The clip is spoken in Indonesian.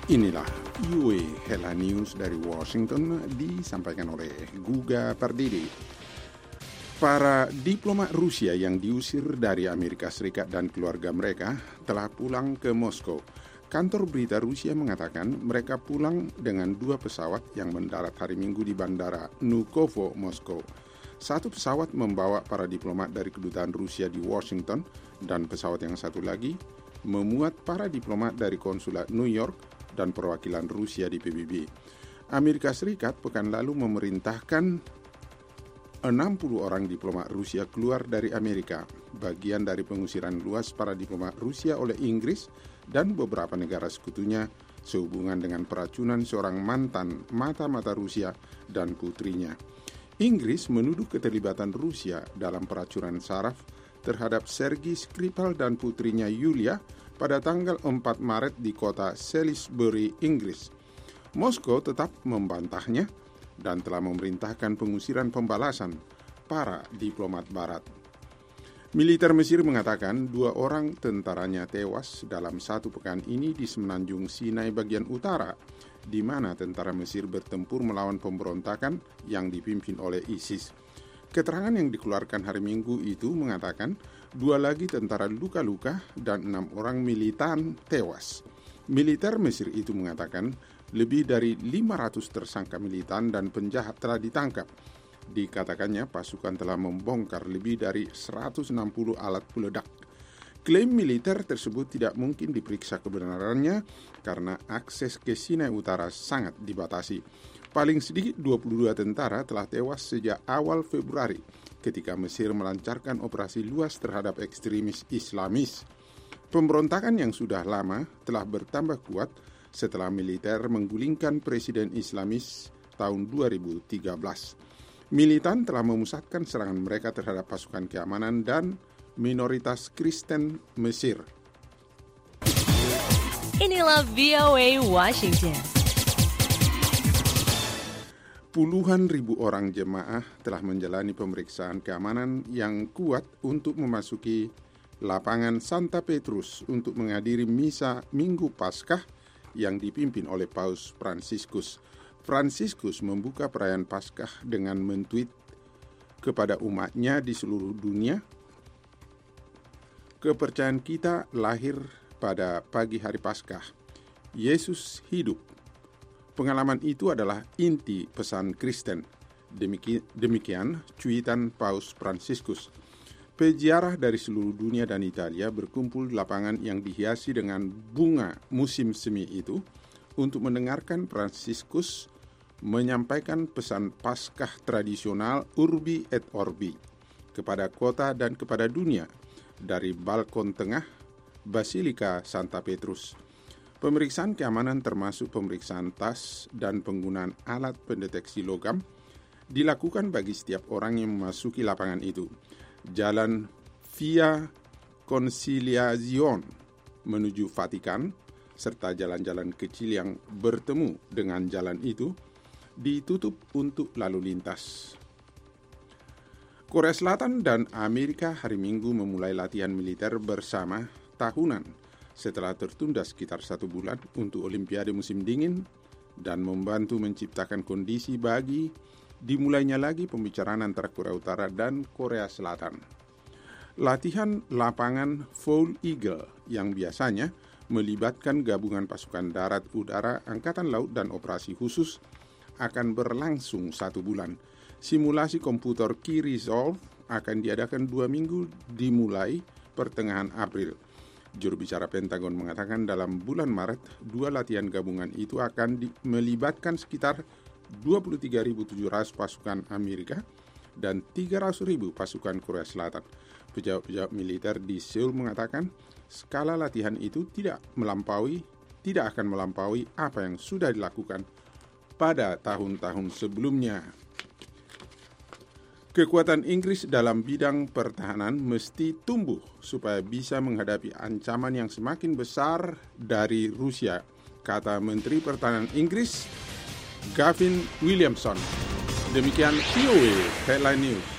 Inilah UA Headline News dari Washington disampaikan oleh Guga Pardidi. Para diplomat Rusia yang diusir dari Amerika Serikat dan keluarga mereka telah pulang ke Moskow. Kantor berita Rusia mengatakan mereka pulang dengan 2 pesawat yang mendarat hari Minggu di Bandara Vnukovo, Moskow. Satu pesawat membawa para diplomat dari kedutaan Rusia di Washington dan pesawat yang satu lagi memuat para diplomat dari konsulat New York dan perwakilan Rusia di PBB. Amerika Serikat pekan lalu memerintahkan 60 orang diplomat Rusia keluar dari Amerika, bagian dari pengusiran luas para diplomat Rusia oleh Inggris dan beberapa negara sekutunya sehubungan dengan peracunan seorang mantan mata-mata Rusia dan putrinya. Inggris menuduh keterlibatan Rusia dalam peracunan saraf terhadap Sergei Skripal dan putrinya Yulia pada tanggal 4 Maret di kota Salisbury, Inggris. Moskow tetap membantahnya dan telah memerintahkan pengusiran pembalasan para diplomat Barat. Militer Mesir mengatakan 2 orang tentaranya tewas dalam 1 pekan ini di semenanjung Sinai bagian utara, di mana tentara Mesir bertempur melawan pemberontakan yang dipimpin oleh ISIS. Keterangan yang dikeluarkan hari Minggu itu mengatakan 2 lagi tentara luka-luka dan 6 orang militan tewas. Militer Mesir itu mengatakan lebih dari 500 tersangka militan dan penjahat telah ditangkap. Dikatakannya pasukan telah membongkar lebih dari 160 alat peledak. Klaim militer tersebut tidak mungkin diperiksa kebenarannya karena akses ke Sinai Utara sangat dibatasi. Paling sedikit 22 tentara telah tewas sejak awal Februari ketika Mesir melancarkan operasi luas terhadap ekstremis Islamis. Pemberontakan yang sudah lama telah bertambah kuat setelah militer menggulingkan Presiden Islamis tahun 2013. Militan telah memusatkan serangan mereka terhadap pasukan keamanan dan minoritas Kristen Mesir. Inilah VOA Washington. Puluhan ribu orang jemaah telah menjalani pemeriksaan keamanan yang kuat untuk memasuki lapangan Santa Petrus untuk menghadiri misa Minggu Paskah yang dipimpin oleh Paus Fransiskus. Fransiskus membuka perayaan Paskah dengan mentweet kepada umatnya di seluruh dunia, "Kepercayaan kita lahir pada pagi hari Paskah. Yesus hidup." Pengalaman itu adalah inti pesan Kristen. Demikian cuitan Paus Fransiskus. Peziarah dari seluruh dunia dan Italia berkumpul di lapangan yang dihiasi dengan bunga musim semi itu untuk mendengarkan Fransiskus menyampaikan pesan Paskah tradisional Urbi et Orbi kepada kota dan kepada dunia dari balkon tengah Basilika Santa Petrus. Pemeriksaan keamanan termasuk pemeriksaan tas dan penggunaan alat pendeteksi logam dilakukan bagi setiap orang yang memasuki lapangan itu. Jalan Via Conciliazione menuju Vatikan serta jalan-jalan kecil yang bertemu dengan jalan itu ditutup untuk lalu lintas. Korea Selatan dan Amerika hari Minggu memulai latihan militer bersama tahunan setelah tertunda sekitar 1 bulan untuk Olimpiade musim dingin dan membantu menciptakan kondisi bagi dimulainya lagi pembicaraan antara Korea Utara dan Korea Selatan. Latihan lapangan Fall Eagle yang biasanya melibatkan gabungan pasukan darat, udara, angkatan laut, dan operasi khusus akan berlangsung 1 bulan. Simulasi komputer Key Resolve akan diadakan 2 minggu dimulai pertengahan April. Juru bicara Pentagon mengatakan dalam bulan Maret, 2 latihan gabungan itu akan melibatkan sekitar 23.700 pasukan Amerika dan 300.000 pasukan Korea Selatan. Pejabat-pejabat militer di Seoul mengatakan skala latihan itu tidak akan melampaui apa yang sudah dilakukan pada tahun-tahun sebelumnya. Kekuatan Inggris dalam bidang pertahanan mesti tumbuh supaya bisa menghadapi ancaman yang semakin besar dari Rusia, kata Menteri Pertahanan Inggris Gavin Williamson. Demikian VOA Headline News.